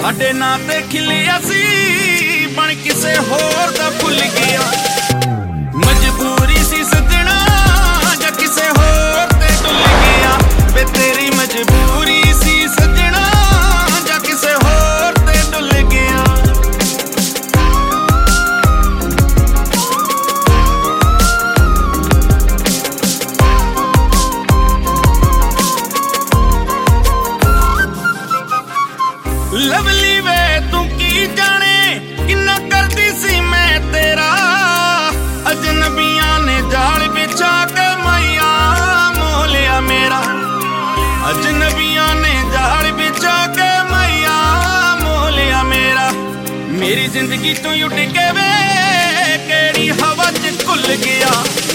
ਸਾਡੇ ਨਾਂ ਤੇ ਖਿਲਿਆ ਸੀ ਬਣ ਕਿਸੇ ਹੋਰ ਦਾ ਭੁੱਲ ਗਿਆ। ਮਜਬੂਰੀ ਸੀ ਸਜਣਾ ਜਾਂ ਕਿਸੇ ਹੋਰ ਤੇ ਡੁੱਲ ਗਿਆ ਵੇ ਤੇਰੀ ਮਜਬੂਰੀ ਸੀ ਸਜਣਾ ਜਾਂ ਕਿਸੇ ਹੋਰ ਤੇ ਡੁੱਲ ਗਿਆ। ਲਵਲੀ ਵੇ ਤੂੰ ਕੀ ਜਾਣੇ ਕਿੰਨਾ ਕਰਦੀ ਸੀ ਮੈਂ ਤੇਰਾ, ਅਜਨਬੀਆਂ ਨੇ ਜਾਲ ਵਿਛਾ ਕੇ ਮੈया ਮੋਹ ਲਿਆ ਮੇਰਾ। ਅਜਨਬੀਆਂ ਨੇ ਜਾਲ ਵਿਛਾ ਕੇ ਮੈया ਮੋਹ ਲਿਆ ਮੇਰਾ। ਮੇਰੀ ਜ਼ਿੰਦਗੀ ਤੋਂ ਉੱਡ ਕੇ ਵੇ ਕਿਹੜੀ ਹਵਾ 'ਚ ਘੁੱਲ ਗਿਆ।